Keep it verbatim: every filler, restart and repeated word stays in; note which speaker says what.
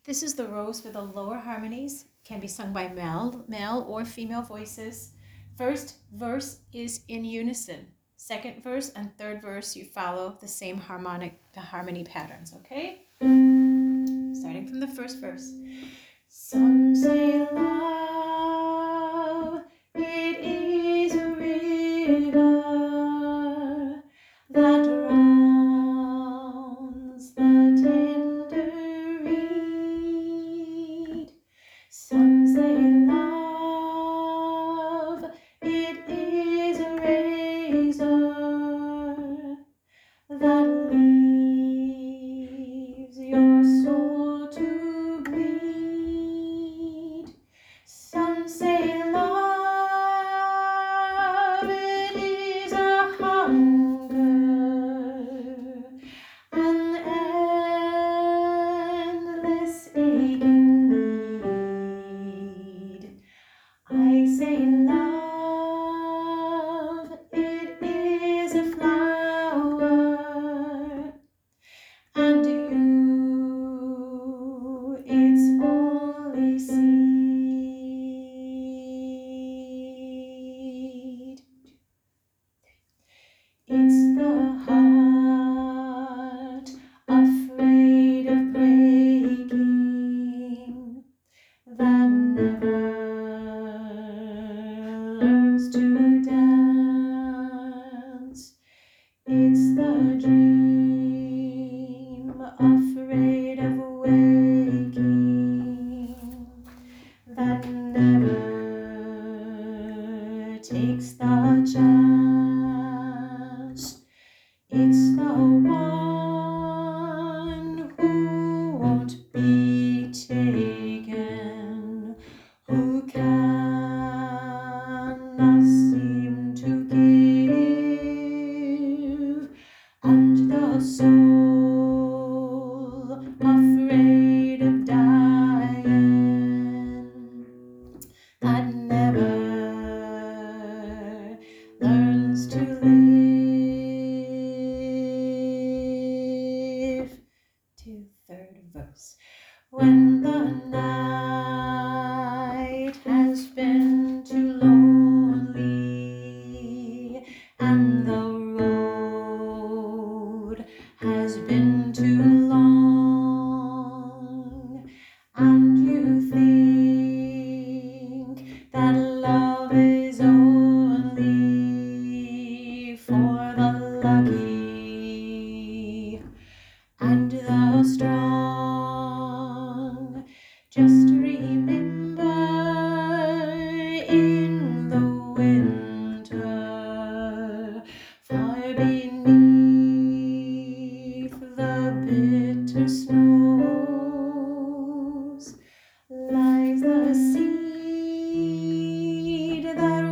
Speaker 1: This is the rose with the lower harmonies, can be sung by male, male or female voices. First verse is in unison. Second verse and third verse, you follow the same harmonic, the harmony patterns, okay? Starting from the first verse. Some say love, it is a river that drowns the tender reed. Some say love, it is a razor that leaves your soul to bleed. Some say love, it is a hunger, an endless aching need. I say love, it is a flower, and you, its only seed. It's the heart afraid of breaking that never learns to dance. It's the dream afraid of waking that never takes the chance. It's the one who won't be taken, who cannot seem to give, and the soul afraid of dying that never learns to live. To third verse. When the night has been too lonely and the road has been too long, and you think that love is only for the lucky and the strong, just remember, in the winter, far beneath the bitter snows, lies the seed that